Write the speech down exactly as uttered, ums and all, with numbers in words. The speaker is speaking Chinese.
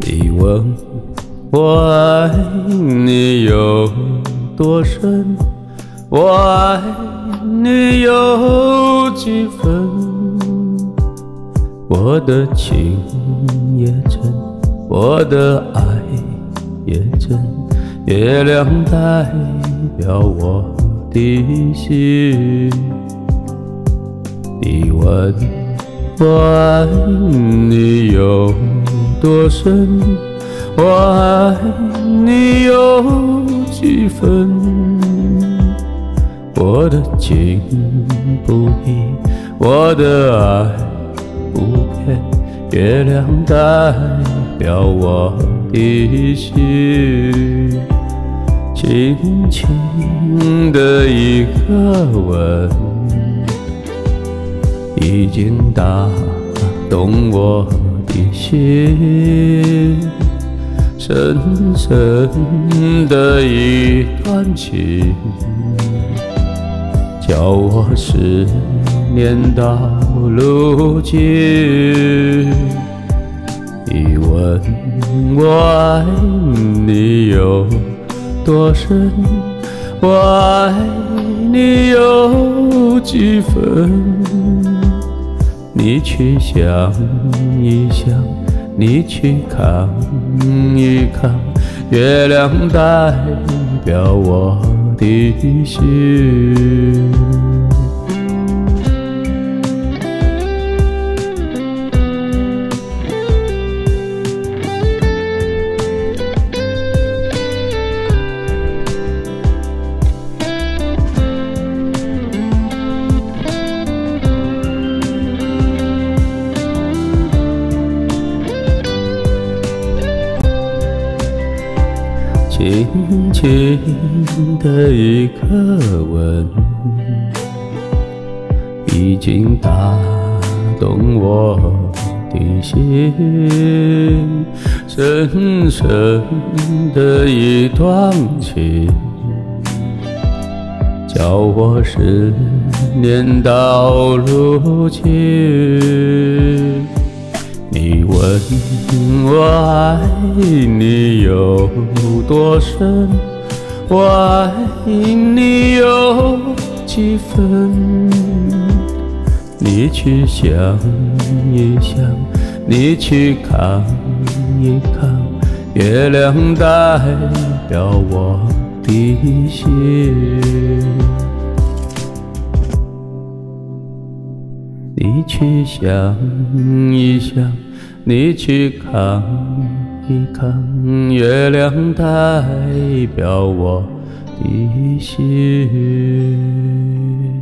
你问我爱你有多深，我爱你有几分？我的情也真，我的爱也真，月亮代表我的心。你问我爱你有多深，我爱你有几分？我的情不移，我的爱不变，月亮代表我的心。轻轻的一个吻，已经打动我的心。深深的一段情，叫我思念到如今。你问我爱你有多深，我爱你有几分？你去想一想，你去看一看，月亮代表我的心。轻轻的一个吻，已经打动我的心。深深的一段情，叫我思念到如今。你问我爱你有多深，我爱你有几分？你去想一想，你去看一看，月亮代表我的心。你去想一想，你去看一看，月亮代表我的心。